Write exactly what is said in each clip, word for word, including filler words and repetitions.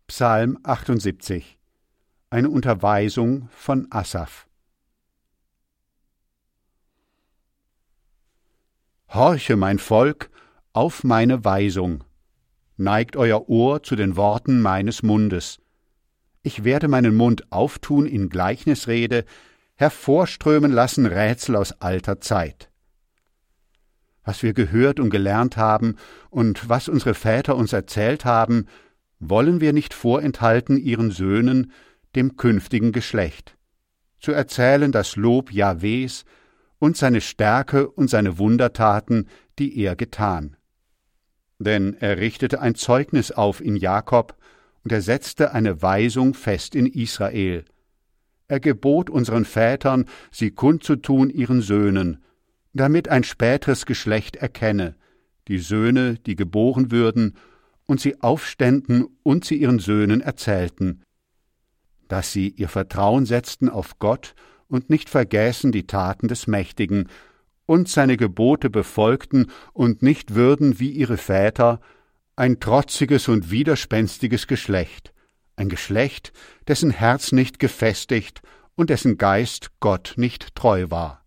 Psalm achtundsiebzig. Eine Unterweisung von Asaf. Horche, mein Volk, auf meine Weisung. Neigt euer Ohr zu den Worten meines Mundes. Ich werde meinen Mund auftun in Gleichnisrede, hervorströmen lassen Rätsel aus alter Zeit. Was wir gehört und gelernt haben und was unsere Väter uns erzählt haben, wollen wir nicht vorenthalten ihren Söhnen, dem künftigen Geschlecht, zu erzählen das Lob Jahwes und seine Stärke und seine Wundertaten, die er getan. Denn er richtete ein Zeugnis auf in Jakob, und er setzte eine Weisung fest in Israel. Er gebot unseren Vätern, sie kundzutun ihren Söhnen, damit ein späteres Geschlecht erkenne, die Söhne, die geboren würden, und sie aufständen und sie ihren Söhnen erzählten, dass sie ihr Vertrauen setzten auf Gott und nicht vergäßen die Taten des Mächtigen und seine Gebote befolgten und nicht würden wie ihre Väter, ein trotziges und widerspenstiges Geschlecht, ein Geschlecht, dessen Herz nicht gefestigt und dessen Geist Gott nicht treu war.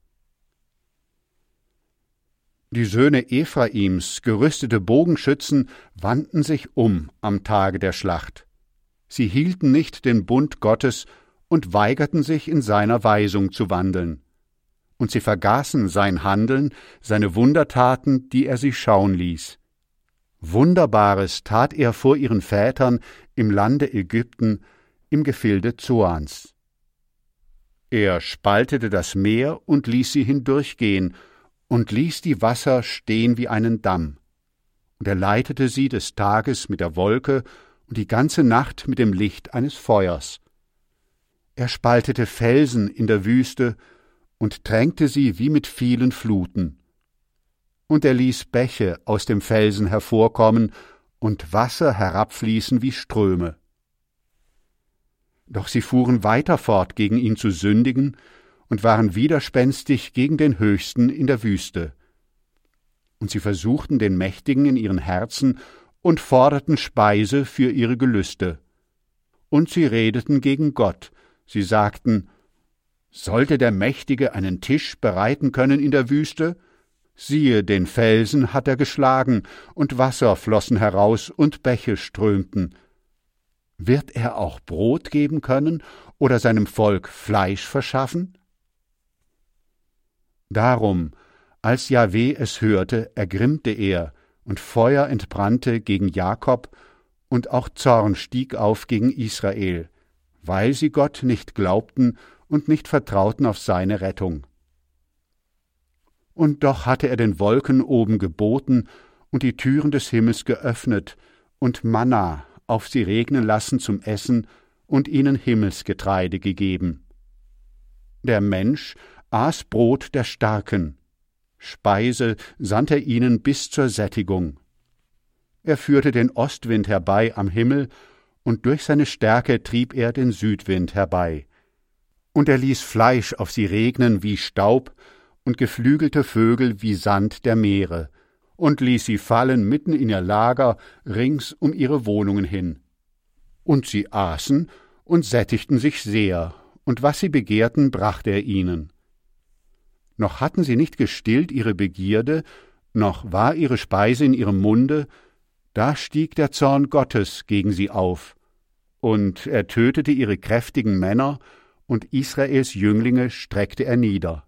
Die Söhne Ephraims, gerüstete Bogenschützen, wandten sich um am Tage der Schlacht. Sie hielten nicht den Bund Gottes und weigerten sich, in seiner Weisung zu wandeln. Und sie vergaßen sein Handeln, seine Wundertaten, die er sie schauen ließ. Wunderbares tat er vor ihren Vätern im Lande Ägypten, im Gefilde Zoans. Er spaltete das Meer und ließ sie hindurchgehen, und ließ die Wasser stehen wie einen Damm. Und er leitete sie des Tages mit der Wolke und die ganze Nacht mit dem Licht eines Feuers. Er spaltete Felsen in der Wüste und tränkte sie wie mit vielen Fluten. Und er ließ Bäche aus dem Felsen hervorkommen und Wasser herabfließen wie Ströme. Doch sie fuhren weiter fort, gegen ihn zu sündigen, und waren widerspenstig gegen den Höchsten in der Wüste. Und sie versuchten den Mächtigen in ihren Herzen und forderten Speise für ihre Gelüste. Und sie redeten gegen Gott. Sie sagten, sollte der Mächtige einen Tisch bereiten können in der Wüste? Siehe, den Felsen hat er geschlagen, und Wasser flossen heraus und Bäche strömten. Wird er auch Brot geben können oder seinem Volk Fleisch verschaffen? Darum, als Jahwe es hörte, ergrimmte er, und Feuer entbrannte gegen Jakob, und auch Zorn stieg auf gegen Israel, weil sie Gott nicht glaubten und nicht vertrauten auf seine Rettung. Und doch hatte er den Wolken oben geboten und die Türen des Himmels geöffnet und Manna auf sie regnen lassen zum Essen und ihnen Himmelsgetreide gegeben. Der Mensch aß Brot der Starken, Speise sandt er ihnen bis zur Sättigung. Er führte den Ostwind herbei am Himmel, und durch seine Stärke trieb er den Südwind herbei. Und er ließ Fleisch auf sie regnen wie Staub und geflügelte Vögel wie Sand der Meere, und ließ sie fallen mitten in ihr Lager rings um ihre Wohnungen hin. Und sie aßen und sättigten sich sehr, und was sie begehrten, brachte er ihnen. Noch hatten sie nicht gestillt ihre Begierde, noch war ihre Speise in ihrem Munde, da stieg der Zorn Gottes gegen sie auf, und er tötete ihre kräftigen Männer, und Israels Jünglinge streckte er nieder.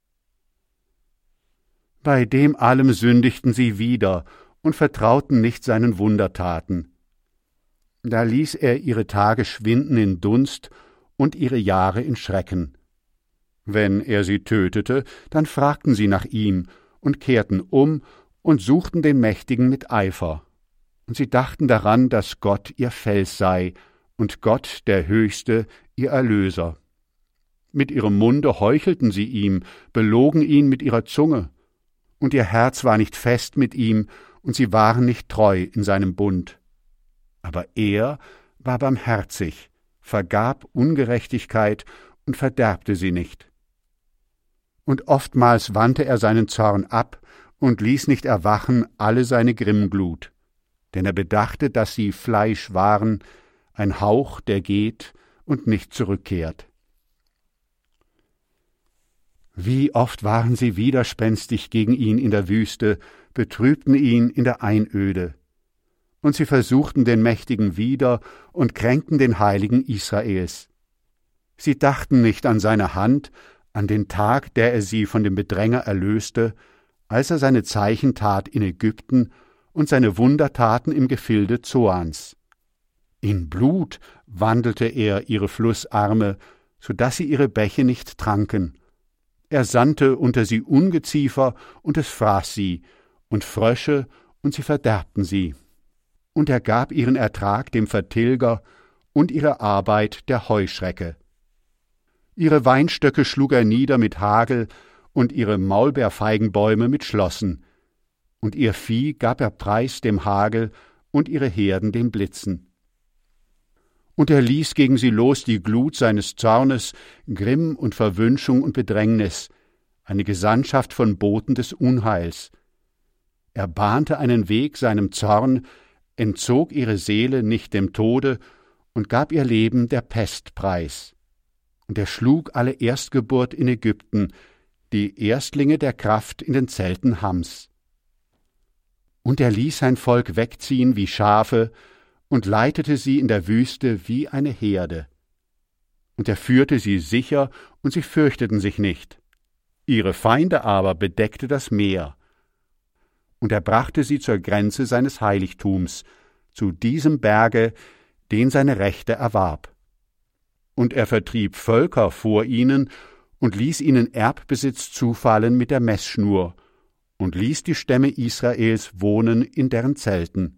Bei dem allem sündigten sie wieder und vertrauten nicht seinen Wundertaten. Da ließ er ihre Tage schwinden in Dunst und ihre Jahre in Schrecken. Wenn er sie tötete, dann fragten sie nach ihm und kehrten um und suchten den Mächtigen mit Eifer. Und sie dachten daran, dass Gott ihr Fels sei und Gott, der Höchste, ihr Erlöser. Mit ihrem Munde heuchelten sie ihm, belogen ihn mit ihrer Zunge. Und ihr Herz war nicht fest mit ihm, und sie waren nicht treu in seinem Bund. Aber er war barmherzig, vergab Ungerechtigkeit und verderbte sie nicht. Und oftmals wandte er seinen Zorn ab und ließ nicht erwachen alle seine Grimmglut. Denn er bedachte, dass sie Fleisch waren, ein Hauch, der geht und nicht zurückkehrt. Wie oft waren sie widerspenstig gegen ihn in der Wüste, betrübten ihn in der Einöde. Und sie versuchten den Mächtigen wieder und kränkten den Heiligen Israels. Sie dachten nicht an seine Hand, an den Tag, der er sie von dem Bedränger erlöste, als er seine Zeichen tat in Ägypten und seine Wundertaten im Gefilde Zoans. In Blut wandelte er ihre Flussarme, so daß sie ihre Bäche nicht tranken. Er sandte unter sie Ungeziefer, und es fraß sie, und Frösche, und sie verderbten sie. Und er gab ihren Ertrag dem Vertilger und ihre Arbeit der Heuschrecke. Ihre Weinstöcke schlug er nieder mit Hagel und ihre Maulbeerfeigenbäume mit Schlossen. Und ihr Vieh gab er preis dem Hagel und ihre Herden den Blitzen. Und er ließ gegen sie los die Glut seines Zornes, Grimm und Verwünschung und Bedrängnis, eine Gesandtschaft von Boten des Unheils. Er bahnte einen Weg seinem Zorn, entzog ihre Seele nicht dem Tode und gab ihr Leben der Pest preis. Und er schlug alle Erstgeburt in Ägypten, die Erstlinge der Kraft in den Zelten Hams. Und er ließ sein Volk wegziehen wie Schafe und leitete sie in der Wüste wie eine Herde. Und er führte sie sicher, und sie fürchteten sich nicht. Ihre Feinde aber bedeckte das Meer. Und er brachte sie zur Grenze seines Heiligtums, zu diesem Berge, den seine Rechte erwarb. Und er vertrieb Völker vor ihnen und ließ ihnen Erbbesitz zufallen mit der Messschnur und ließ die Stämme Israels wohnen in deren Zelten.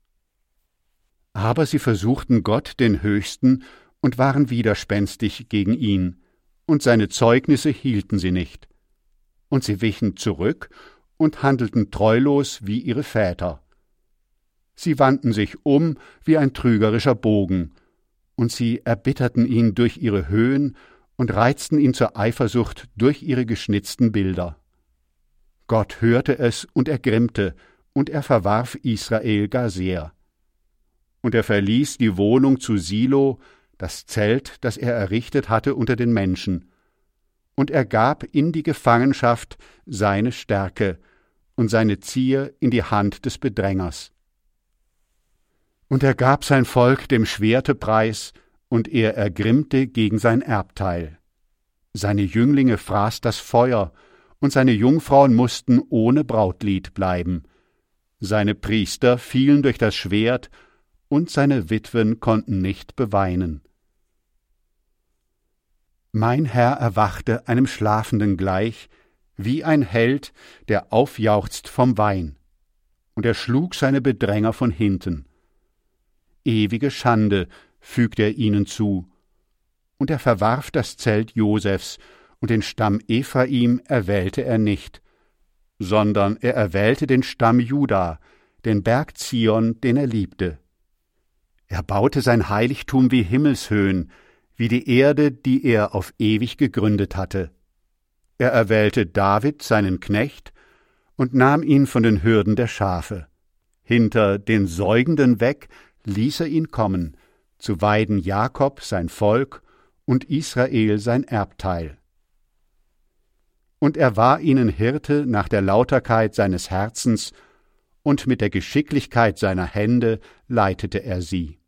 Aber sie versuchten Gott, den Höchsten, und waren widerspenstig gegen ihn, und seine Zeugnisse hielten sie nicht. Und sie wichen zurück und handelten treulos wie ihre Väter. Sie wandten sich um wie ein trügerischer Bogen, und sie erbitterten ihn durch ihre Höhen und reizten ihn zur Eifersucht durch ihre geschnitzten Bilder. Gott hörte es und ergrimmte, und er verwarf Israel gar sehr. Und er verließ die Wohnung zu Silo, das Zelt, das er errichtet hatte unter den Menschen. Und er gab in die Gefangenschaft seine Stärke und seine Zier in die Hand des Bedrängers. Und er gab sein Volk dem Schwerte preis, und er ergrimmte gegen sein Erbteil. Seine Jünglinge fraß das Feuer, und seine Jungfrauen mussten ohne Brautlied bleiben. Seine Priester fielen durch das Schwert, und seine Witwen konnten nicht beweinen. Mein Herr erwachte einem Schlafenden gleich, wie ein Held, der aufjauchzt vom Wein, und er schlug seine Bedränger von hinten. Ewige Schande fügte er ihnen zu, und er verwarf das Zelt Josefs, und den Stamm Ephraim erwählte er nicht, sondern er erwählte den Stamm Juda, den Berg Zion, den er liebte. Er baute sein Heiligtum wie Himmelshöhen, wie die Erde, die er auf ewig gegründet hatte. Er erwählte David, seinen Knecht, und nahm ihn von den Hürden der Schafe. Hinter den Säugenden weg ließ er ihn kommen, zu weiden Jakob sein Volk und Israel sein Erbteil. Und er war ihnen Hirte nach der Lauterkeit seines Herzens, und mit der Geschicklichkeit seiner Hände leitete er sie.